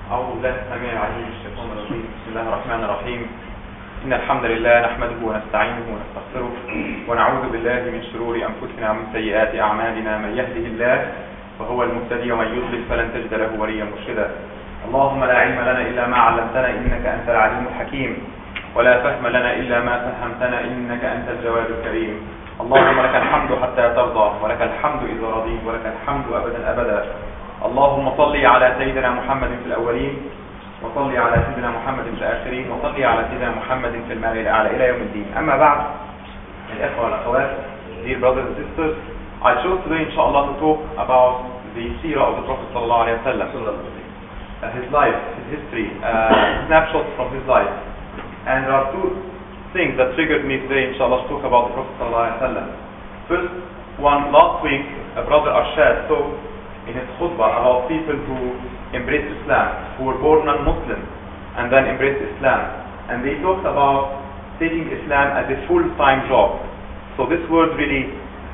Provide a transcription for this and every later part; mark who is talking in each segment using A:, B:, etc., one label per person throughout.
A: أعوذ بالله السميع العليم من الشيطان الرجيم. بسم الله الرحمن الرحيم. إن الحمد لله نحمده ونستعينه ونستغفره ونعوذ بالله من شرور أنفسنا ومن سيئات أعمالنا. من يهده الله فهو المهتدي ومن يضلل فلن تجد له وليا مرشدا. اللهم لا علم لنا إلا ما علمتنا إنك أنت العليم الحكيم، ولا فهم لنا إلا ما فهمتنا إنك أنت الجواد الكريم. اللهم لك الحمد حتى ترضى، ولك الحمد إذا رضيت، ولك الحمد أبدا أبدا. اللهم صل على سيدنا محمد في الأولين، وصل على سيدنا محمد في الآخرين، وصل على سيدنا محمد في المال الأعلى إلى يوم الدين. أما بعد، الإخوة والأخوات, dear brothers and sisters, I chose today inshallah to talk about the seerah of the Prophet sallallahu alaihi wasallam, his life, his history, snapshots from his life. And there are two things that triggered me today inshallah to talk about the Prophet sallallahu alaihi wasallam. First one, last week a brother Arshad talked in his khutbah about people who embraced Islam, who were born non-Muslim and then embraced Islam. And they talked about taking Islam as a full-time job. So this word really,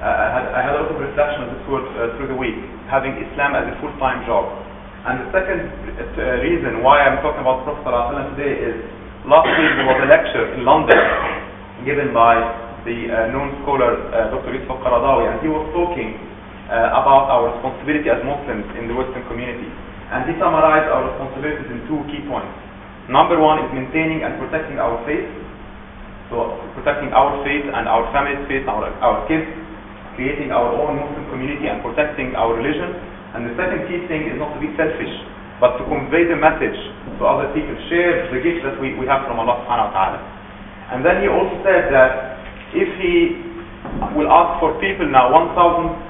A: I had a lot of reflection on this word through the week, having Islam as a full-time job. And the second reason why I'm talking about Prophet ﷺ today is, last week there was a lecture in London given by the known scholar Dr. Yusuf Qaradawi, and he was talking about our responsibility as Muslims in the Western community. And he summarized our responsibilities in two key points. Number one is maintaining and protecting our faith. So protecting our faith and our family's faith, our kids, creating our own Muslim community and protecting our religion. And the second key thing is not to be selfish, but to convey the message to other people, share the gift that we have from Allah subhanahu wa ta'ala. And then he also said that if he will ask for people now, 1,000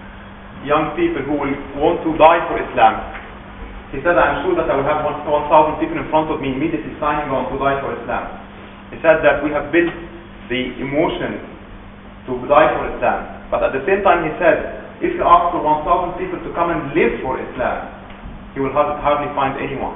A: young people who will want to die for Islam, he said, I'm sure that I will have 1,000 people in front of me immediately signing on to die for Islam. He said that we have built the emotion to die for Islam. But at the same time he said, if you ask for 1,000 people to come and live for Islam, he will hardly find anyone.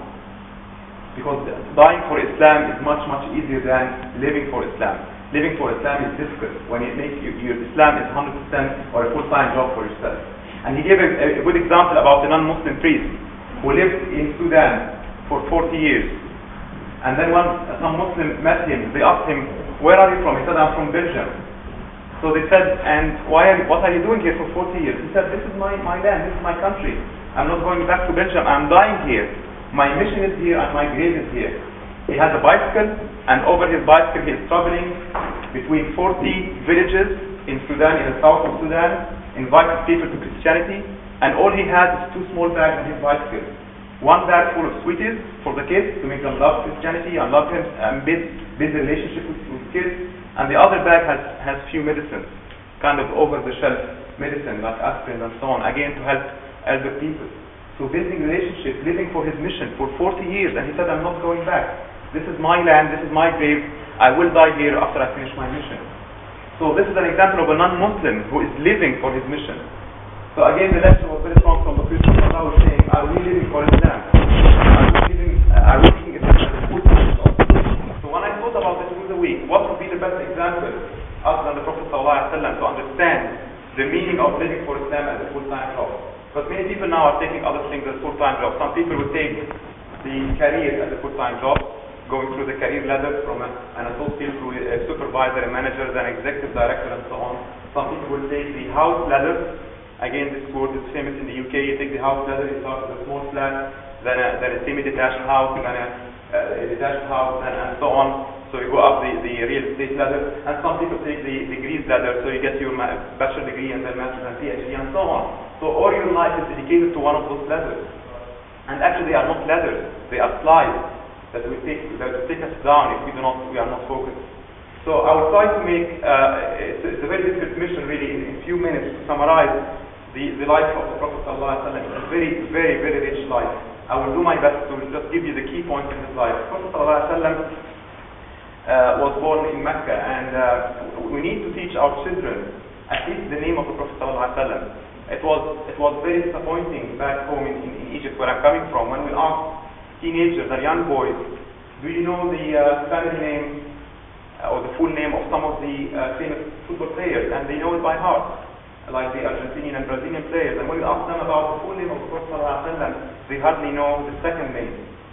A: Because dying for Islam is much, much easier than living for Islam. Living for Islam is difficult when it makes your Islam is 100% or a full-time job for yourself. And he gave a good example about a non-Muslim priest who lived in Sudan for 40 years. And then when some Muslim met him, they asked him, where are you from? He said, I'm from Belgium. So they said, and what are you doing here for 40 years? He said, this is my land, this is my country. I'm not going back to Belgium, I'm dying here. My mission is here and my grave is here. He has a bicycle, and over his bicycle he is traveling between 40 villages in Sudan, in the south of Sudan, invited people to Christianity, and all he has is two small bags on his bicycle. One bag full of sweeties for the kids to make them love Christianity and love him and build a relationship with kids, and the other bag has few medicines, kind of over-the-shelf medicine like aspirin and so on, again to help elder people. So building relationship, living for his mission for 40 years, and he said, I'm not going back. This is my land, this is my grave, I will die here after I finish my mission. So this is an example of a non-Muslim who is living for his mission. So again, the lecture was very strong from the Christian. I was saying, are we living for Islam? Are we taking Islam as a full time job? So when I thought about this through the week, what would be the best example other than the Prophet ﷺ to understand the meaning of living for Islam as a full-time job? Because many people now are taking other things as full-time jobs. Some people would take the career as a full-time job, going through the career ladder from an associate to a supervisor, a manager, then executive director, and so on. Some people will take the house ladder. Again, this word is famous in the UK. You take the house ladder, you start with a small flat, then a semi-detached house, then a detached house, and so on. So you go up the real estate ladder. And some people take the degrees ladder, so you get your bachelor degree and then master's and PhD and so on. So all your life is dedicated to one of those ladders. And actually they are not ladders, they are slides that will take us down if we are not focused. So I will try to make it's a very difficult mission really in a few minutes to summarize the life of the Prophet ﷺ. It's a very, very, very rich life. I will do my best to just give you the key points in his life. The Prophet ﷺ was born in Mecca, and we need to teach our children at least the name of the Prophet ﷺ. It was very disappointing back home in Egypt where I'm coming from when we asked teenagers and young boys, do you know the family name or the full name of some of the famous football players? And they know it by heart. like the Argentinian and Brazilian players, and when you ask them about the full name of the Prophet ﷺ, they hardly know the second name.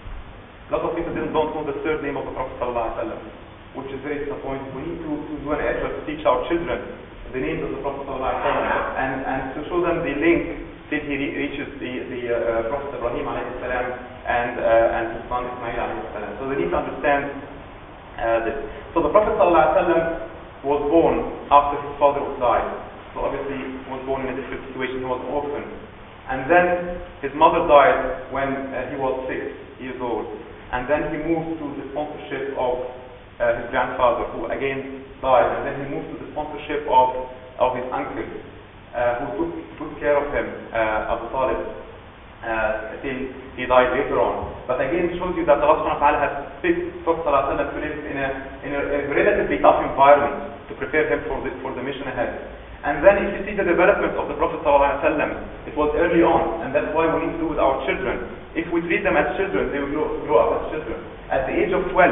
A: A lot of people don't know the third name of the Prophet ﷺ, which is very disappointing. We need to do an effort to teach our children the names of the Prophet ﷺ and to show them the link till he reaches the Prophet Ibrahim alayhi salam and his son Ismail alayhi salam. So they need to understand this. So the Prophet ﷺ was born after his father died. So obviously he was born in a different situation. He was orphan. And then his mother died when he was 6 years old. And then he moved to the sponsorship of his grandfather, who again died. And then he moved to the sponsorship of his uncle, who took care of him, Abu Talib, till he died later on. But again, it shows you that Allah subhanahu wa ta'ala has picked Prophet ﷺ to live in a relatively tough environment to prepare him for the mission ahead. And then if you see the development of the Prophet ﷺ, it was early on, and that's why we need to do with our children. If we treat them as children, they will grow up as children. At the age of 12,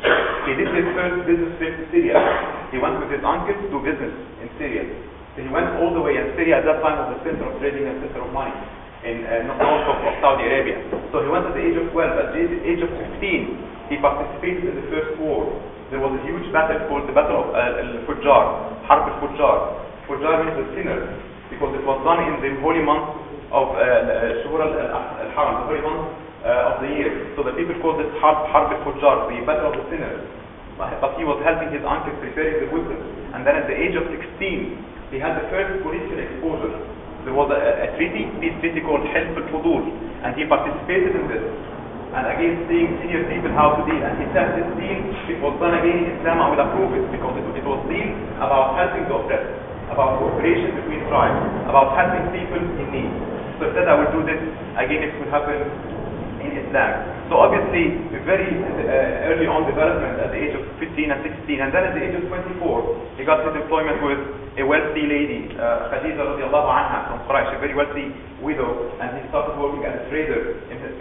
A: he did his first business trip to Syria. He went with his uncle to do business in Syria. So he went all the way, and Syria at that time was the center of trading and center of money in north of Saudi Arabia. So he went at the age of 12. At the age of 15, he participated in the first war. There was a huge battle called the Battle of Al-Fujjar, Harb al-Fujjar. Fujjar means the sinner, because it was done in the holy month of Shuhur al-Haram, the holy month of the year. So the people called it Harb al-Fujjar, the battle of the sinners. But he was helping his uncle preparing the weapons. And then at the age of 16, he had the first political exposure. There was a peace treaty called Hilf al-Fudul, and he participated in this. And again, seeing senior people how to deal. And he said this deal, it was done again in Islam, I will approve it, because it was deal about helping the oppressed, about cooperation between tribes, about helping people in need. So he said, I will do this again if it will happen in Islam. So obviously, a very early on development at the age of 15 and 16, and then at the age of 24, he got his employment with a wealthy lady, Khadija radiallahu anha from Quraysh, a very wealthy widow, and he started working as a trader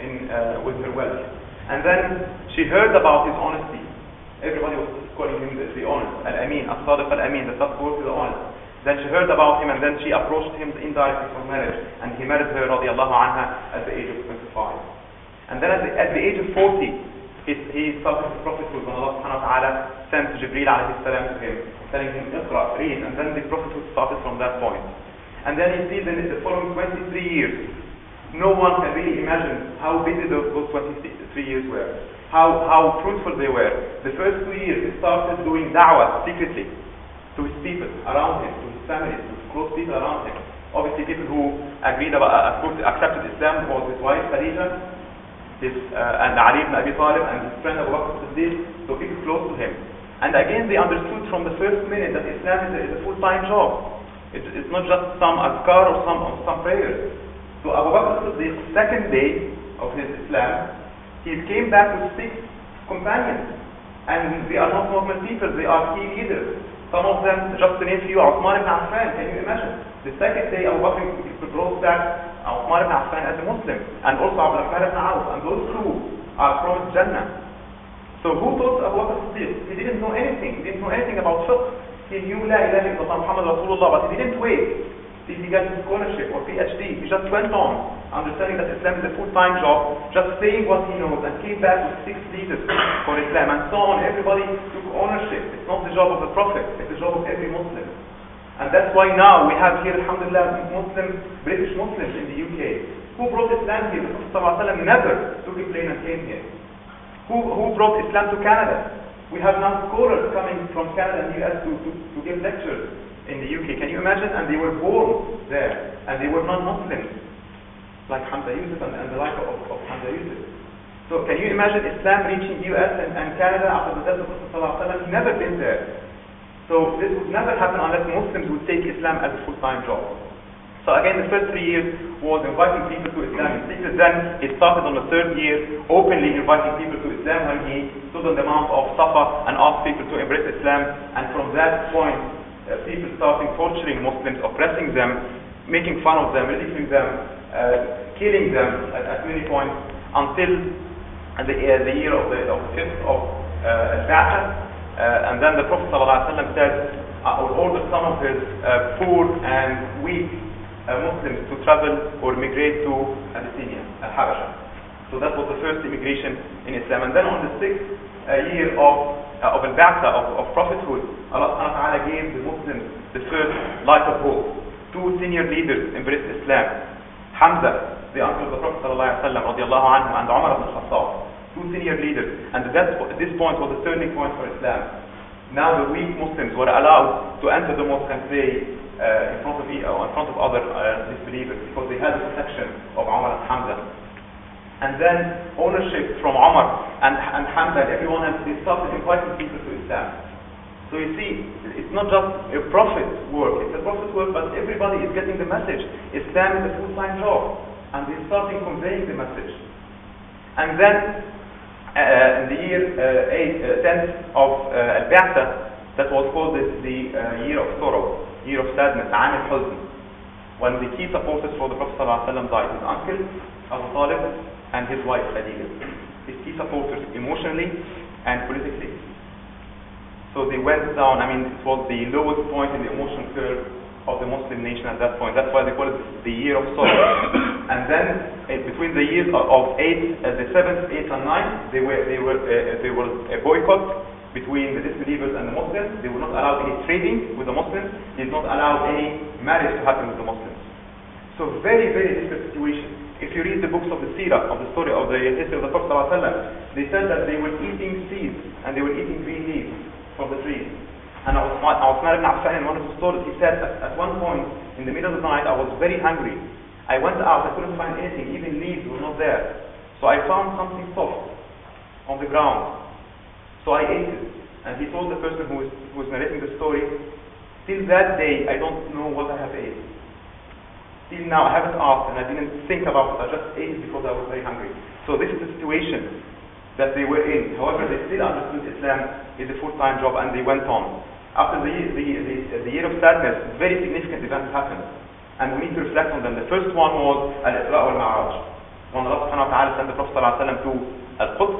A: with her wealth. And then she heard about his honesty. Everybody was calling him the honest, Al-Amin, As-Sadiq Al-Amin, the trustworthy, the honest. Then she heard about him, and then she approached him indirectly for marriage, and he married her radiallahu anha at the age of 25. And then at the age of 40, he started the prophethood when Allah subhanahu wa ta'ala sent Jibreel alayhi salam to him, telling him, Iqra, read, and then the prophethood started from that point. And then you see that in the following 23 years, no one can really imagine how busy those 23 years were, how fruitful they were. The first 2 years, he started doing da'wah secretly to his people around him, to his family, to his close people around him. Obviously, people who accepted Islam was his wife, Khadija, and Ali ibn Abi Talib, and his friend Abu Bakr as-Siddiq, so people close to him. And again, they understood from the first minute that Islam is a full-time job. It's not just some azkar or some prayers. So Abu Bakr as-Siddiq's second day of his Islam, he came back with 6 companions. And they are not normal people, they are key leaders. Some of them, just to name a few, Uthman ibn Affan, can you imagine? The second day, Abu Bakr brought back Uthman ibn Affan as a Muslim, and also Abdul Rahman ibn Auf, and those two are promised Jannah. So who taught Abu Bakr as-Siddiq? He didn't know anything. He didn't know anything about fiqh. He knew La ilaha illallah Muhammad Rasulullah, but he didn't wait till he got his scholarship or PhD. He just went on, understanding that Islam is a full-time job, just saying what he knows, and came back with 6 leaders for Islam, and so on. Everybody took ownership. It's not the job of the Prophet, it's the job of every Muslim. And that's why now we have here, alhamdulillah, British Muslims in the UK. Who brought Islam here? The Prophet ﷺ never took a plane and came here. Who brought Islam to Canada? We have now scholars coming from Canada and US to give lectures in the UK. Can you imagine? And they were born there, and they were non-Muslims, like Hamza Yusuf and the like of Hamza Yusuf. So can you imagine Islam reaching US and Canada after the death of the Prophet ﷺ? He's never been there. So this would never happen unless Muslims would take Islam as a full-time job. So again, the first 3 years was inviting people to Islam in secret. Then it started on the 3rd year, openly inviting people to Islam when he stood on the Mount of Safa and asked people to embrace Islam. And from that point, people started torturing Muslims, oppressing them, making fun of them, ridiculing them, killing them at many points, until the year of the 5th of Al-Ba'ath. And then the Prophet ﷺ said, or ordered some of his poor and weak Muslims to travel or migrate to Abyssinia, Habasha. So that was the first immigration in Islam. And then on the 6th year of al-Ba'tha, of prophethood, Allah subhanahu wa ta'ala gave the Muslims the first light of hope. Two senior leaders embraced Islam. Hamza, the uncle of the Prophet sallallahu alaihi wasallam, radiallahu anhu, and Umar ibn Khattab. Two senior leaders. And this point was a turning point for Islam. Now the weak Muslims were allowed to enter the mosque and pray in front of other disbelievers, because they had the protection of Umar and Hamza. And then ownership from Umar and Hamza and everyone else, they started inviting people to Islam. So you see, it's not just a prophet's work, it's a prophet's work, but everybody is getting the message. Islam is a full-time job, and they started conveying the message. And then in the year 10th of al-Ba'tha, that was called the year of sorrow, year of sadness, Aam al-Huzn, when the key supporters for the Prophet ﷺ died, his uncle Abu Talib and his wife Khadija, his key supporters emotionally and politically. So they went down. It was the lowest point in the emotional curve of the Muslim nation at that point. That's why they call it the year of sorrow. And then between the years of the 7th, 8th, and 9th, they were a boycott between the disbelievers and the Muslims. They would not allow any trading with the Muslims. They did not allow any marriage to happen with the Muslims. So very, very difficult situation. If you read the books of the Seerah, of the story of the history of the Prophet ﷺ, they said that they were eating seeds and they were eating green leaves from the trees. And Uthman ibn Affan, in one of his stories, he said at one point in the middle of the night, I was very hungry. I went out, I couldn't find anything, even leaves were not there. So I found something soft on the ground. So I ate it. And he told the person who was narrating the story, till that day I don't know what I have ate. Till now I haven't asked and I didn't think about it. I just ate it because I was very hungry. So this is the situation that they were in. However, they still understood Islam is a full-time job, and they went on. After the year of sadness, very significant events happened, and we need to reflect on them. The first one was Al-Isra wal-Ma'raj, when Allah subhanahu wa ta'ala sent the Prophet ﷺ to Al-Quds,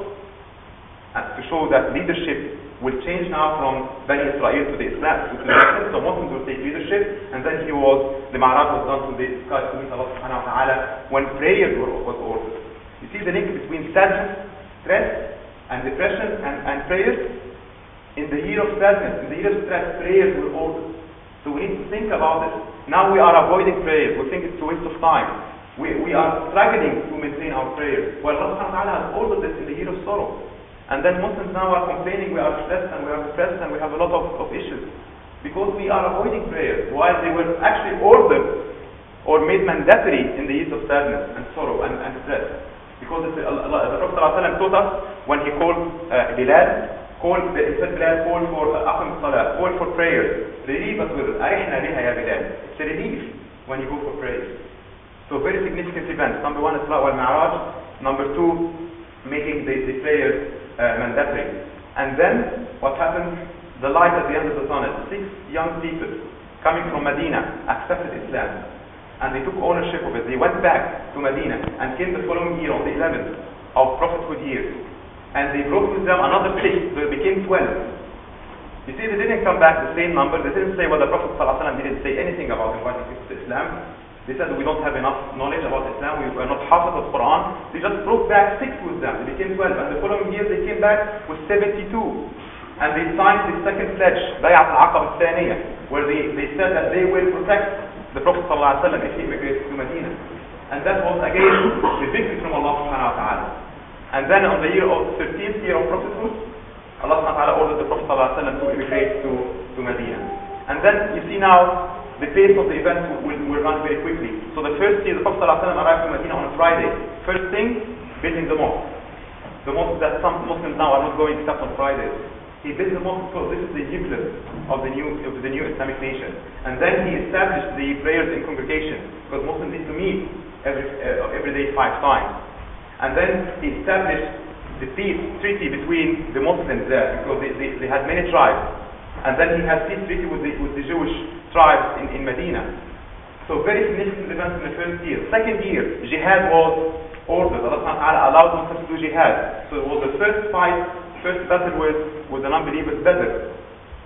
A: and to show that leadership will change now from Bani Israel to the Islam, so Muslims will take leadership. And then the Ma'raj was done to the sky to meet Allah subhanahu wa ta'ala when prayers was ordered. You see the link between sadness, stress, and depression and prayers. In the year of sadness, in the year of stress, prayers were ordered. So we need to think about it. Now we are avoiding prayers. We think it's a waste of time. We are struggling to maintain our prayers. Well, Allah subhanahu wa ta'ala has ordered this in the year of sorrow. And then Muslims now are complaining we are stressed and we are depressed and we have a lot of issues. Because we are avoiding prayers, while they were actually ordered or made mandatory in the years of sadness and sorrow and stress. Because the Prophet ﷺ taught us when he called Bilal, he said Bilal, call for Aqim Salah, call for prayers. Relieve us with it. Arihna biha ya Bilal. It's a relief when you go for prayers. So very significant events. Number one, Isra wal Ma'raj. Number two, making the prayers mandatory. And then what happened? The light at the end of the tunnel. 6 young people coming from Medina accepted Islam, and they took ownership of it. They went back to Medina and came the following year on the 11th of prophethood years, and they brought with them another 6, so it became 12. You see, they didn't come back the same number. They didn't say, well, the Prophet ﷺ didn't say anything about inviting people to Islam. They said we don't have enough knowledge about Islam, we are not hafiz of Quran. They just brought back 6 with them. They became 12, and the following year they came back with 72. And they signed the second pledge, Bay'at al-Aqab al-Thaniyah, where they said that they will protect the Prophet ﷺ if he immigrates to Medina. And that was again the victory from Allah subhanahu wa ta'ala. And then on the 13th year of prophethood, Allah subhanahu wa ta'ala ordered the Prophet ﷺ to immigrate to Medina. And then you see now the pace of the events will run very quickly. So the first year the Prophet ﷺ arrived to Medina on a Friday. First thing, building the mosque. The mosque that some Muslims now are not going except on Fridays. He built the mosque because this is the nucleus of the new Islamic nation. And then he established the prayers in congregation, because Muslims need to meet every day 5 times. And then he established the peace treaty between the Muslims there, because they had many tribes. And then he had peace treaty with the Jewish tribes in Medina. So very significant events in the first year. Second year, jihad was ordered. Allah subhanahu wa ta'ala allowed Muslims to do jihad. So it was the first battle with the non-believers, Badr.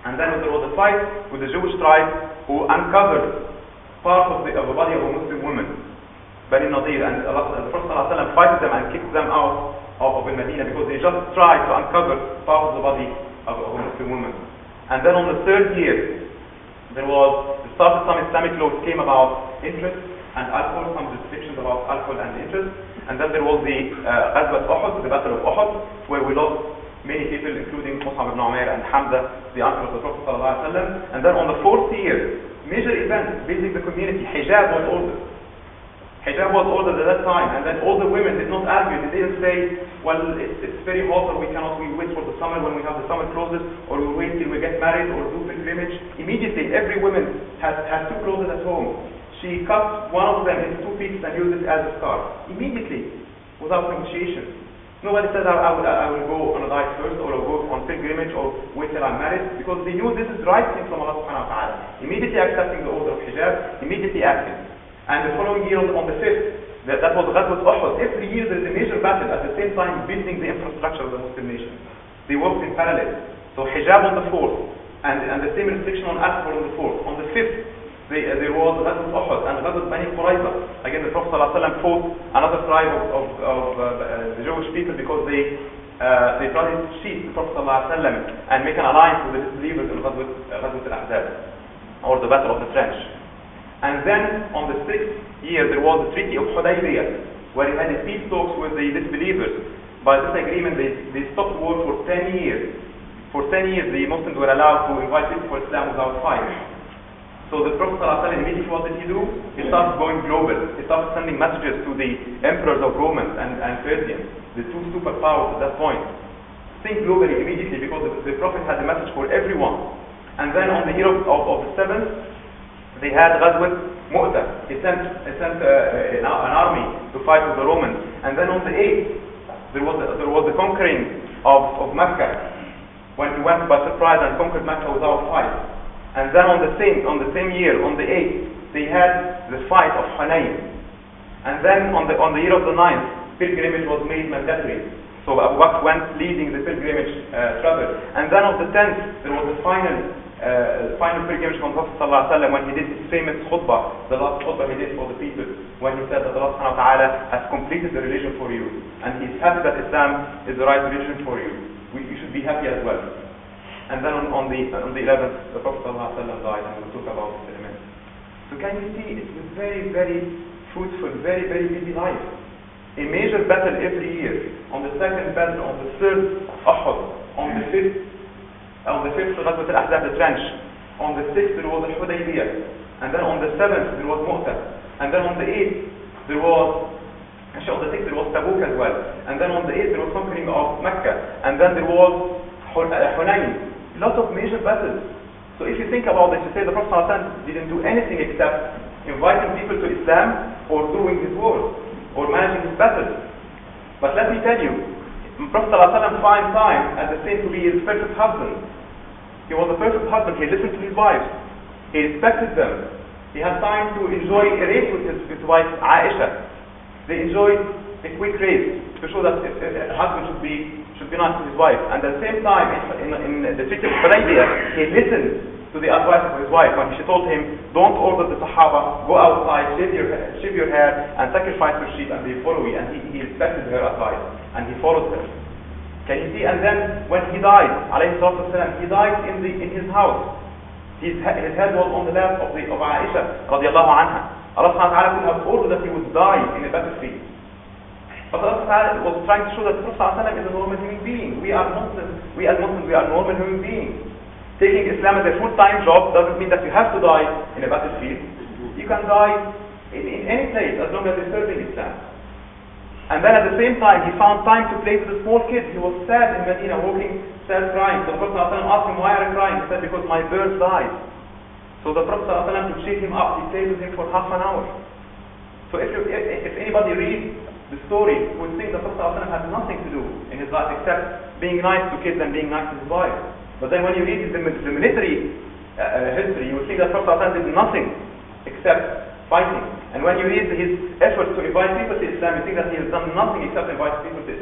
A: And then there was a fight with the Jewish tribe who uncovered part of the body of a Muslim woman, Bani Nadir, and the Prophet ﷺ fighted them and kicked them out of Medina because they just tried to uncover part of the body of a Muslim woman. And then on the third year, there started some Islamic laws came about interest and alcohol, some restrictions about alcohol and interest. And then there was the Ghazwat Uhud, the Battle of Uhud, where we lost many people, including Mus'ab ibn Umair and Hamza, the uncle of the Prophet ﷺ. And then on the fourth year, major event, building the community, hijab was ordered. Hijab was ordered at that time, and then all the women did not argue. They didn't say, well, it's very hot, or we wait for the summer when we have the summer clothes, or we wait till we get married, or do pilgrimage. Immediately, every woman has two clothes at home. She cut one of them into two pieces and used it as a scarf. Immediately, without negotiation. Nobody said, I will go on a diet first, or I'll go on pilgrimage, or wait till I'm married, because they knew this is the right thing from Allah subhanahu wa ta'ala. Immediately accepting the order of hijab, immediately acting. And the following year, on the 5th, that was Ghazwat Uhud. Every year there is a major battle, at the same time building the infrastructure of the Muslim nation. They worked in parallel. So hijab on the 4th, and the same restriction on alcohol on the 4th. On the 5th, there was Ghazwat Uhud and Ghazwat Bani Qurayza. Again, the Prophet ﷺ fought another tribe of the Jewish people because they tried to cheat the Prophet ﷺ and make an alliance with the disbelievers in Ghazwat al-Ahzab, or the Battle of the Trench. And then on the 6th year there was the Treaty of Hudaybiyah, where he had a peace talks with the disbelievers. By this agreement they stopped war for 10 years. For 10 years the Muslims were allowed to invite people for Islam without fight. So the Prophet ﷺ immediately, what did he do? He started going global. He started sending messages to the emperors of Romans and Persians, the two superpowers at that point. Think globally immediately, because the Prophet had a message for everyone. And then on the year of the 7th, they had Ghazwat Mu'tah. He sent an army to fight with the Romans. And then on the 8th, there was the conquering of Mecca, when he went by surprise and conquered Mecca without fight. And then on the same year, on the 8th, they had the fight of Hunayn. And then on the year of the 9th, pilgrimage was made mandatory. So Abu Bakr went leading the pilgrimage travel. And then on the 10th, there was the final pilgrimage from Prophet ﷺ, when he did his famous khutbah, the last khutbah he did for the people, when he said that Allah subhanahu wa ta'ala has completed the religion for you, and he's happy that Islam is the right religion for you. You should be happy as well. And then on the 11th, the Prophet ﷺ died, and we'll talk about this in a minute. So can you see, it was very, very fruitful, very, very busy life. A major battle every year. On the second battle, on the third, Uhud. On the fifth, Ghazwat al-Ahzab, the trench. On the 6th, there was Hudaybiyah. And then on the 7th, there was Mu'tah. And then on the 8th, there was, actually on the 6th, there was Tabuk as well. And then on the 8th, there was conquering of Mecca. And then there was Hunayn. Lots of major battles. So if you think about this, you say the Prophet ﷺ didn't do anything except inviting people to Islam, or doing his wars, or managing his battles. But let me tell you, Prophet ﷺ found time at the same to be his perfect husband. He was a perfect husband. He listened to his wives. He respected them. He had time to enjoy a race with his wife Aisha. They enjoyed a quick race to show that a husband should be nice to his wife. And at the same time, in the Treaty of Hudaybiyah, he listened to the advice of his wife when she told him, don't order the Sahaba, go outside, shave your hair, and sacrifice your sheep, and they follow you. And he respected her advice, and he followed her. Can you see? And then when he died, alayhi salatu wasalam, he died in his house. His head was on the lap of Aisha radiallahu anha. Allah subhanahu wa ta'ala could have ordered that he would die in a battlefield. But Allah subhanahu wa ta'ala was trying to show that the Prophet is a normal human being. We as Muslims, we are normal human beings. Taking Islam as a full-time job doesn't mean that you have to die in a battlefield. You can die in any place as long as you're serving Islam. And then at the same time, he found time to play with the small kids. He was sad in Medina, walking, sad, crying. So the Prophet asked him, why are you crying? He said, because my bird died. So the Prophet to cheer him up, he played with him for half an hour. So if anybody reads the story, would think the Prophet had nothing to do in his life except being nice to kids and being nice to his wife. But then when you read the military history, you will think that Prophet did nothing except fighting. And when you read his efforts to invite people to Islam, you think that he has done nothing except invite people to Islam.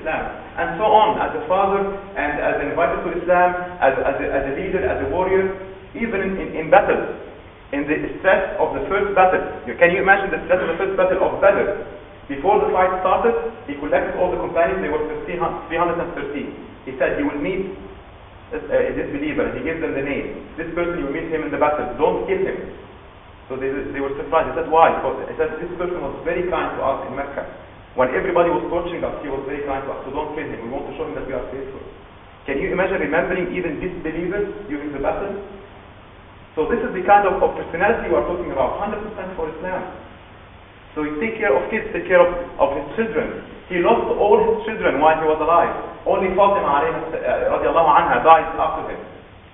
A: Islam, and so on, as a father and as an invited to Islam, as a leader, as a warrior, even in battles, in the stress of the first battle. Can you imagine the stress of the first battle of Badr? Before the fight started, he collected all the companions, they were 313. He said he will meet this believer, and he gave them the name. This person, you will meet him in the battle, don't kill him. So they were surprised. He said, why? Because he said, this person was very kind to us in Mecca. When everybody was torturing us, he was very kind to us. So don't kill him. We want to show him that we are faithful. Can you imagine remembering even disbelievers during the battle? So this is the kind of personality we are talking about, 100% for Islam. So he take care of kids, take care of his children. He lost all his children while he was alive. Only Fatima radiallahu anha died after him.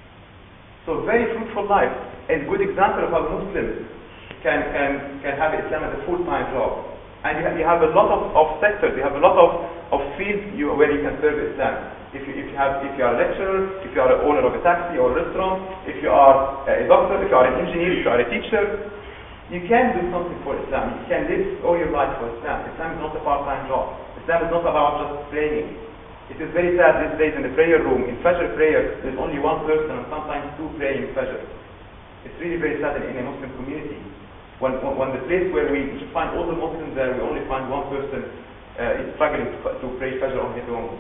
A: So very fruitful life. A good example of how Muslims can have Islam as a full-time job. And you have a lot of sectors, you have a lot of fields where you can serve Islam. If you are a lecturer, if you are an owner of a taxi or a restaurant, if you are a doctor, if you are an engineer, if you are a teacher, you can do something for Islam. You can live all your life for Islam. Islam is not a part-time job. Islam is not about just praying. It is very sad these days in the prayer room, in Fajr prayer, there's only one person and sometimes two praying Fajr. It's really very sad in a Muslim community. When the place where we find all the Muslims there, we only find one person is struggling to pray Fajr on his own.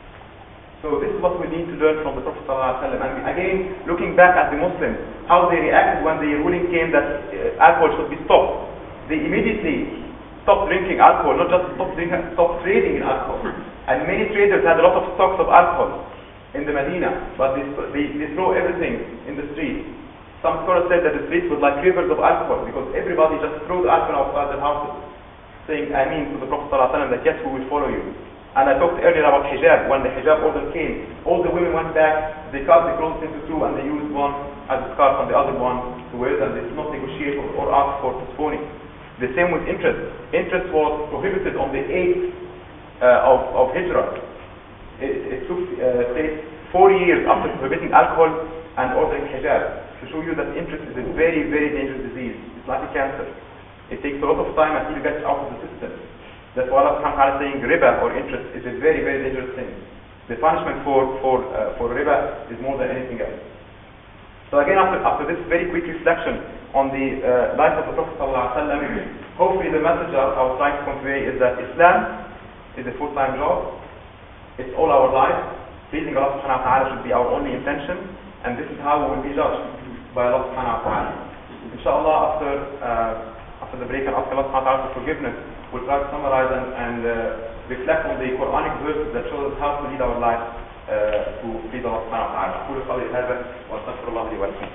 A: So this is what we need to learn from the Prophet ﷺ. And again, looking back at the Muslims, how they reacted when the ruling came that alcohol should be stopped. They immediately stopped drinking alcohol, not just stopped trading in alcohol. And many traders had a lot of stocks of alcohol in the Medina, but they throw everything in the street. Some scholars said that the streets were like rivers of alcohol because everybody just threw the alcohol outside their houses, saying Ameen to the Prophet ﷺ that yes, we will follow you. And I talked earlier about hijab. When the hijab order came, all the women went back, they cut the clothes into two and they used one as a scarf and the other one to wear them. They did not negotiate or ask for postponing. The same with interest. Interest was prohibited on the 8th of Hijrah. It took place 4 years after prohibiting alcohol and ordering hijab to show you that interest is a very, very dangerous disease. It's like a cancer. It takes a lot of time until you get out of the system. That's why Allah subhanahu wa ta'ala is saying riba or interest is a very, very dangerous thing. The punishment for riba is more than anything else. So again, after this very quick reflection on the life of the Prophet ﷺ, hopefully the message I was trying to convey is that Islam is a full-time job. It's all our life. Pleasing Allah subhanahu wa ta'ala should be our only intention, and this is how we will be judged by Allah subhanahu wa ta'ala. Inshallah, after the break and ask Allah subhanahu wa ta'ala for forgiveness, we'll try to summarize and reflect on the Quranic verses that show us how to lead our life to please Allah subhanahu wa ta'ala. أقول قولي هذا وأستغفر الله لي ولكم.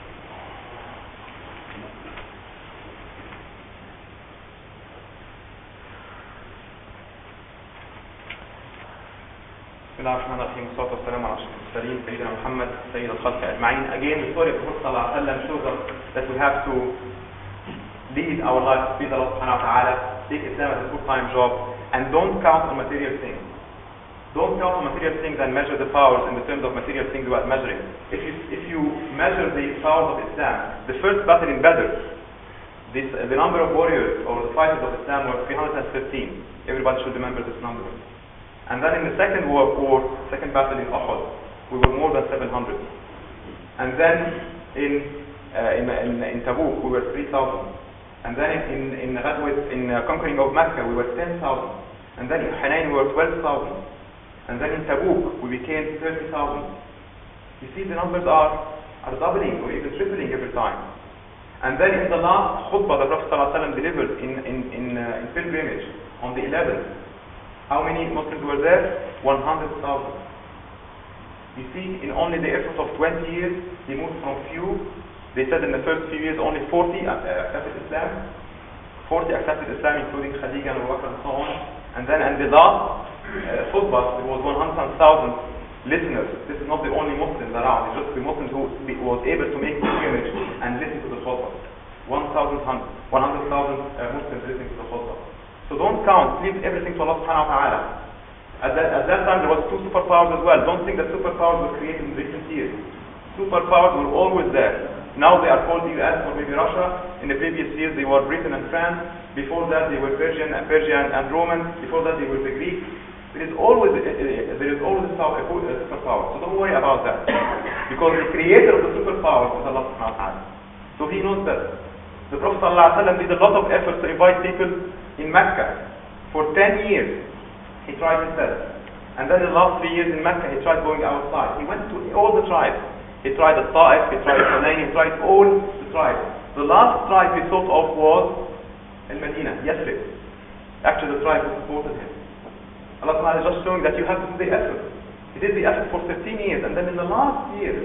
A: بسم الله الرحمن الرحيم والصلاة والسلام على أشرف المرسلين سيدنا محمد سيد الخلق أجمعين. Again, the story of the Prophet صلى الله عليه وسلم shows us that we have to lead our life to please Allah subhanahu wa ta'ala, take Islam as a full-time job, and don't count on material things. Don't count on material things and measure the powers in the terms of material things without measuring. If you measure the powers of Islam, the first battle in Badr, the number of warriors or the fighters of Islam were 313. Everybody should remember this number. And then in the second second battle in Uhud, we were more than 700. And then in Tabuk, we were 3,000. And then in conquering of Mecca, we were 10,000. And then in Hunayn, we were 12,000. And then in Tabuk, we became 30,000. You see, the numbers are doubling or even tripling every time. And then in the last khutbah the Prophet ﷺ delivered in pilgrimage on the 11th, how many Muslims were there? 100,000. You see, in only the effort of 20 years, they moved from few. They said in the first few years only 40 accepted Islam. 40 accepted Islam, including Khadija and Abu Bakr and so on. And then in the last khutbah, there was 100,000 listeners. This is not the only Muslims around. It's just the Muslims who was able to make pilgrimage and listen to the khutbah. 100,000 Muslims listening to the khutbah. So don't count, leave everything to Allah subhanahu wa ta'ala. At that time there was 2 superpowers as well. Don't think that superpowers were created in recent years. Superpowers were always there. Now they are called US or maybe Russia. In the previous years they were Britain and France. Before that they were Persia and Roman. Before that they were the Greeks. There is always a superpower. So don't worry about that. Because the creator of the superpower is Allah subhanahu wa ta'ala. So he knows that. The Prophet ﷺ did a lot of effort to invite people in Mecca. For 10 years, he tried his best. And then in the last 3 years in Mecca, he tried going outside. He went to all the tribes. He tried the Ta'if, he tried Hunayn, he tried all the tribes. The last tribe he thought of was Al-Madinah, Yathrib. Actually, the tribe who supported him. Allah Ta'ala is just showing that you have to do the effort. He did the effort for 15 years, and then in the last year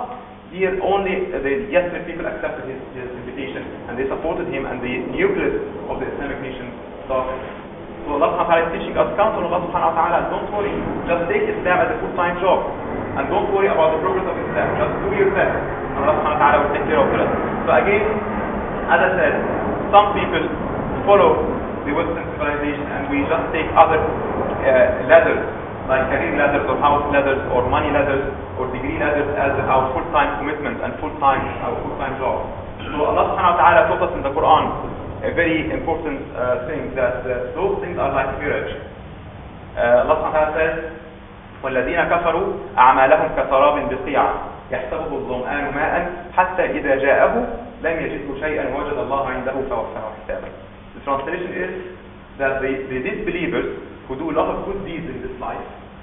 A: only the Yathrib people accepted his invitation, and they supported him, and the nucleus of the Islamic nation started. So Allah Subhanahu wa Ta'ala is teaching us, count on Allah Subhanahu wa Ta'ala, don't worry, just take Islam as a full-time job, and don't worry about the progress of Islam, just do your best, and Allah Subhanahu wa Ta'ala will take care of the rest. So again, as I said, some people follow the Western civilization, and we just take other ladders, like career ladders or house ladders or money ladders or degree ladders as our full-time commitment and our full-time job. So Allah Subhanahu wa Ta'ala taught us in the Quran a very important thing, that those things are like mirage. Allah Subhanahu wa Ta'ala says, وَالَّذِينَ كَفَرُوا أَعْمَالَهُمْ كَسَرَابٍ بِقِيعٍ يَحْسَبُهُ الظَّمْآنُ مَاءً حَتَّى إِذَا جَاءَهُ لَمْ يَجِدْهُ شَيْئًا وَوَجَدَ اللَّهَ عِنْدَهُ فَوَفَّاهُ حِسَابًا. The translation is that the disbelievers who do a lot of good deeds in this life,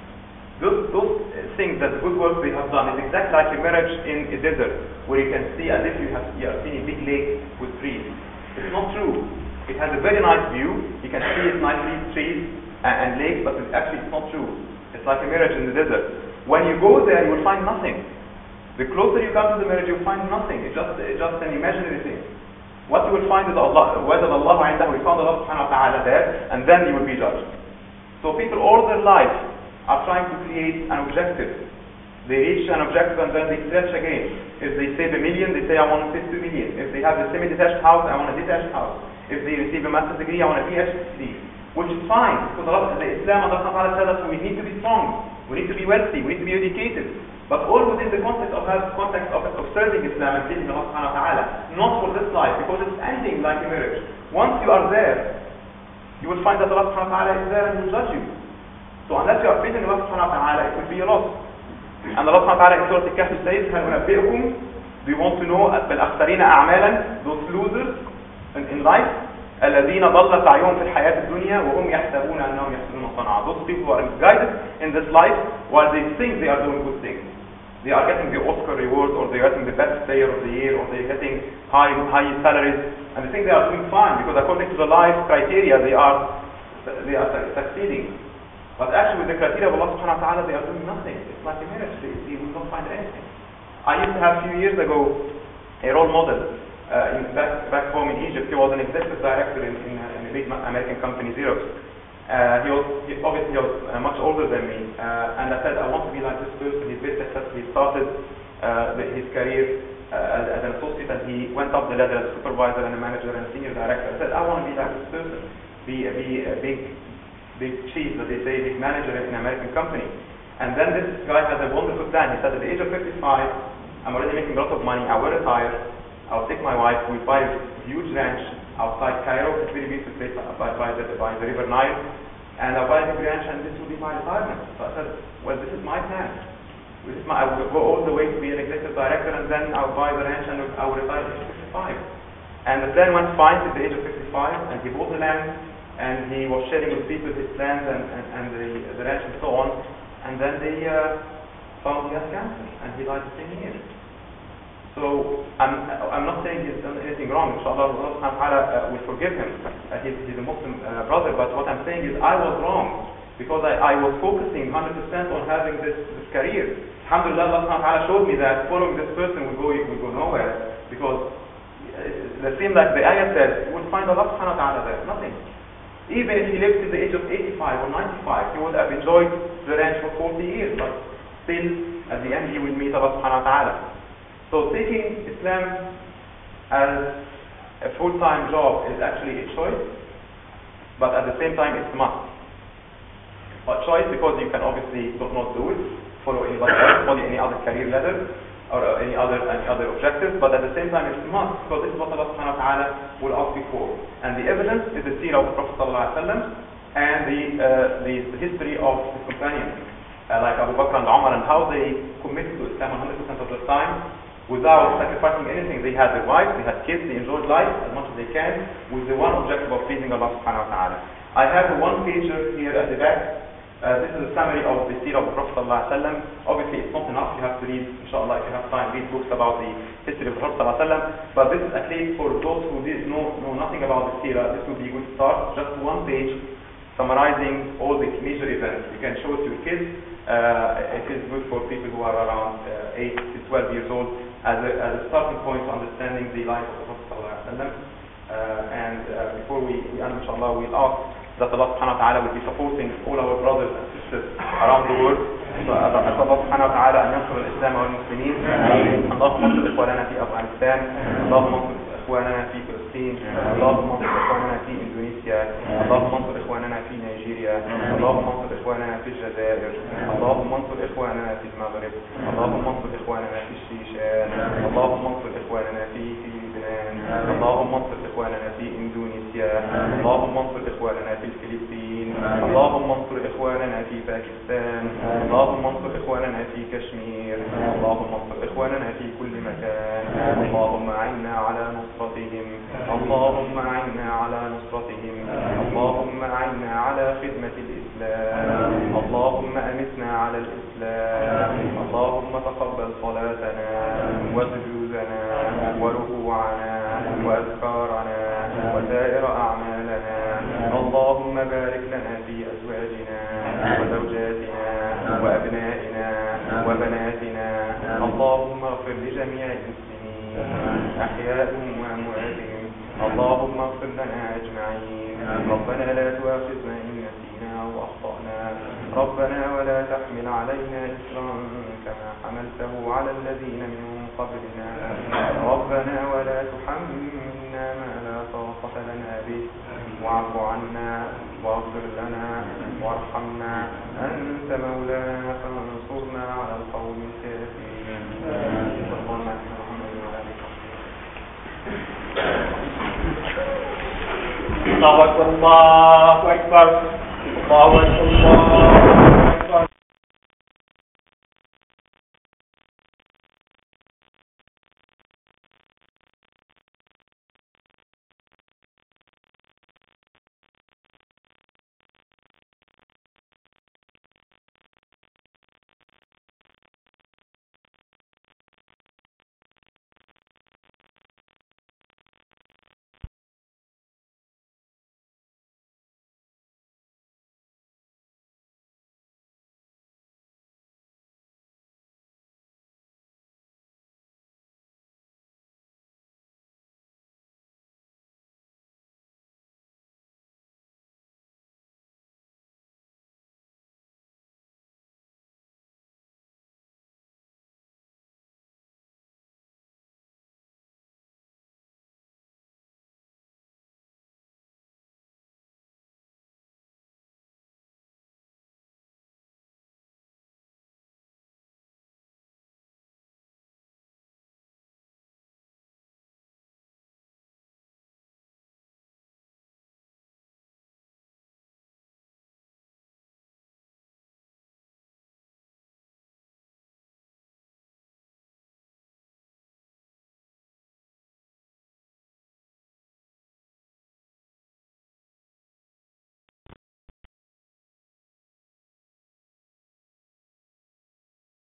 A: those things, that the good work they have done, is exactly like a mirage in a desert, where you can see as if you are seeing a big lake with trees. It's not true. It has a very nice view. You can see it nicely, trees and lakes, but it's not true. It's like a mirage in the desert. When you go there, you will find nothing. The closer you come to the mirage, you will find nothing. It's just an imaginary thing. What you will find is Allah, whether Allah عنده, we found Allah subhanahu wa ta'ala there, and then you will be judged. So people all their life are trying to create an objective. They reach an objective and then they stretch again. If they save 1 million, they say I want to save 2 million. If they have a semi-detached house, I want a detached house. If they receive a master's degree, I want a PhD, which is fine, because the Islam Allah subhanahu wa ta'ala tells us we need to be strong, we need to be wealthy, we need to be educated. But all within the context of serving Islam and pleasing Allah subhanahu wa ta'ala, not for this life, because it's ending like a mirage. Once you are there, you will find that Allah subhanahu wa ta'ala is there and will judge you. So unless you are pleasing Allah subhanahu wa ta'ala, it will be a loss. And Allah subhanahu wa ta'ala in Surah Al-Kahf says, هَلْ أُنَبِّئُكُمْ, do you want to know بِالْأَخْسَرِينَ أَعْمَالًا, those losers in life, الَّذِينَ ضَلَّ سَعْيُهُمْ فِي الْحَيَاةِ الدُّنْيَا وَهُمْ يَحْسَبُونَ أَنَّهُمْ يَحْسِنُونَ صَنْعًا. Those people who are guided in this life while they think they are doing good things. They are getting the Oscar reward, or they are getting the best player of the year, or they are getting high salaries, and they think they are doing fine because according to the life criteria they are succeeding. But actually with the criteria of Allah subhanahu wa ta'ala they are doing nothing. It's like a mirage, they will not find anything. I used to have a few years ago a role model back home in Egypt. He was an executive director in a big American company, Xerox. He was much older than me, and I said I want to be like this person. He's very successful. He started his career as an associate, and he went up the ladder as a supervisor and a manager and a senior director. I said I want to be like this person, be a big chief, that they say, big manager in an American company. And then this guy has a wonderful plan. He said at the age of 55, I'm already making a lot of money. I will retire. I'll take my wife. We'll buy a huge ranch outside Cairo. It's a very beautiful place by the river Nile. And I'll buy a big ranch, and this will be my retirement. So I said, well, this is my plan. I will go all the way to be an executive director, and then I'll buy the ranch and I will retire at age 55. And the plan went fine at the age of 55, and he bought the land, and he was sharing with people his plans and the ranch and so on. And then they found he had cancer, and he died the same year. So I'm not saying he's done anything wrong. Inshallah, Allah subhanahu wa ta'ala will forgive him. He's a Muslim brother. But what I'm saying is I was wrong, because I was focusing 100% on having this career. Alhamdulillah, Allah subhanahu wa ta'ala showed me that following this person will go nowhere, because it seemed like the ayah said, you will find Allah subhanahu wa ta'ala there. Nothing. Even if he lived to the age of 85 or 95, he would have enjoyed the ranch for 40 years, but still, at the end, he will meet Allah subhanahu wa ta'ala. So taking Islam as a full-time job is actually a choice, but at the same time, it's a must. A choice because you can obviously not do it, follow anybody else, follow any other career ladder, or any other objectives, but at the same time it's a must, because this is what Allah subhanahu wa ta'ala will ask you for. And the evidence is the seerah of the Prophet sallallahu alaihi wasallam and the history of his companions, like Abu Bakr and Umar, and how they committed to Islam 100% of the time without sacrificing anything. They had their wives, they had kids, they enjoyed life as much as they can with the one objective of pleasing Allah subhanahu wa ta'ala. I have a one pager here at the back. This is a summary of the seerah of the Prophet sallallahu alaihi wasallam. Obviously it's not enough, you have to read, inshallah, if you have time, read books about the history of the Prophet sallallahu alaihi wasallam. But this is at least for those who know nothing about the seerah, this would be a good start. Just one page summarizing all the major events. You can show it to your kids. It is good for people who are around 8 to 12 years old as a starting point to understanding the life of the Prophet sallallahu alaihi wasallam. And before we end, inshallah, we'll ask that Allah subhanahu wa ta'ala will be supporting all our brothers and sisters around the world. أسأل الله سبحانه وتعالى أن ينصر الإسلام والمسلمين. اللهم انصر إخواننا في أفغانستان، اللهم انصر إخواننا في فلسطين، اللهم انصر إخواننا في إندونيسيا، اللهم انصر إخواننا في نيجيريا، اللهم انصر إخواننا في الجزائر، اللهم انصر إخواننا في المغرب، اللهم انصر إخواننا في الشيشان، اللهم انصر إخواننا في لبنان، اللهم انصر إخواننا في إندونيسيا، اللهم انصر إخواننا في الفلبين، اللهم انصر إخواننا في باكستان، اللهم انصر إخواننا في كشمير، اللهم انصر إخواننا في كل مكان، اللهم أعنا على نصرتهم، اللهم أعنا على نصرتهم، اللهم أعنا على خدمة الإسلام، اللهم أمتنا على الإسلام، اللهم تقبل صلاتنا وسجودنا وركوعنا وأذكارنا وسائر أعمالنا، اللهم بارك لنا في أزواجنا وزوجاتنا وأبنائنا وبناتنا، اللهم اغفر لجميع المسلمين أحياءهم وأمواتهم، اللهم اغفر لنا أجمعين، ربنا لا تؤاخذنا إن نسينا أو أخطأنا، ربنا ولا تحمل علينا إصرا كما حملته على الذين من قبلنا، ربنا ولا تحملنا ما لا طاقة لنا به، واعف عنا واغفر لنا وارحمنا، أنت مولانا فانصرنا على القوم الكافرين.
B: الله أكبر الله أكبر الله أكبر الله